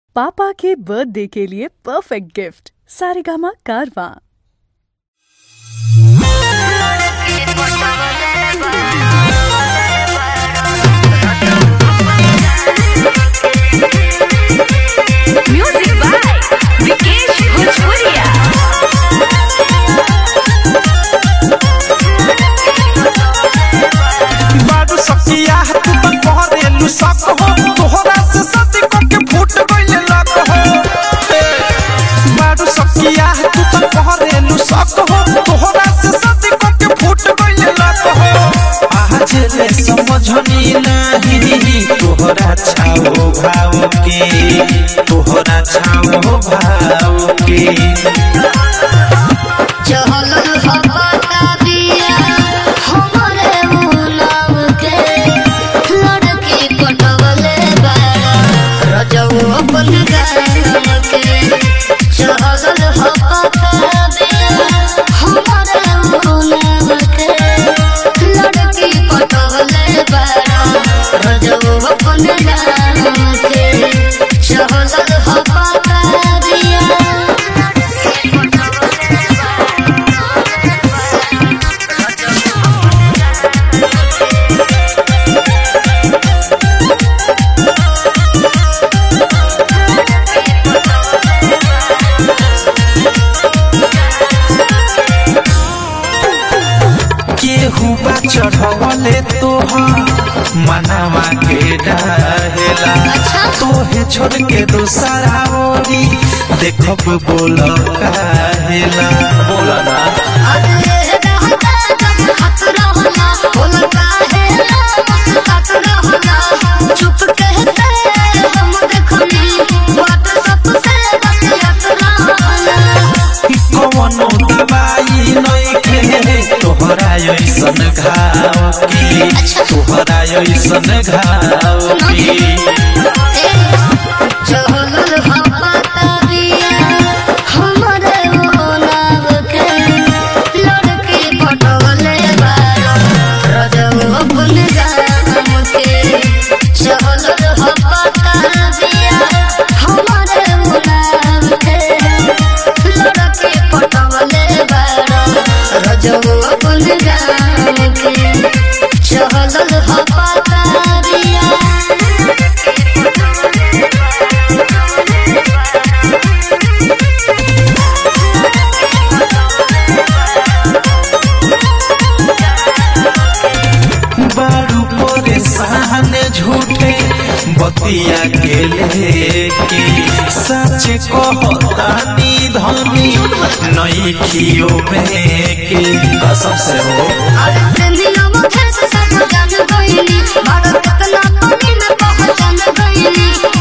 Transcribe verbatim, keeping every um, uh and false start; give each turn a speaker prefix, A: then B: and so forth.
A: पापा के बर्थडे के लिए perfect gift Saregama Karwaan.
B: Music by Vikesh भोजपुरिया।
C: बारू सखिया तू तो कहरेलू सक हो, तोहरा से सती को के फूट गइले लक हो। बारू सखिया तू तो कहरेलू सक हो, तोहरा से सती को के फूट गइले लक हो। आज ले समझनी नहीं तोहरा छाओ भाव के, तोहरा छाओ भाव के।
D: चहल हवा बिया हमरे मुनाव के, लड़की पटवले बाड़ा रजऊ अपन गाम के। चहल हवा बिया हमरे मुनाव के, लड़की पटवले बाड़ा रजऊ अपन गाम के। चहल हवा बिया
C: केहुआ चढ़वले तोहर मनवा के डाहेला, तोहे छोड़ के दूसरा ओरी देखब बोल काहेला। बोला ना कौनो दवाई नइखे तोहरा ऐसन घाव की, तोहरा ऐसन घाव की।
D: चहल हवा बिया हमरे मुनाव के, लड़की पटवले बाड़ा रजऊ अपन गाम के। चहल हवा बिया हमरे मुनाव के, लड़की पटवले बाड़ा रजऊ अपन गाम के। चहल हवा बिया
C: बारू परेशान झूठे बतिया के लेके, सच कहतानी धनी नई खियो में के कसम से हो।
D: प्रेमियों में सब जान गईली, भारत कितना पानी में पहचान गईली।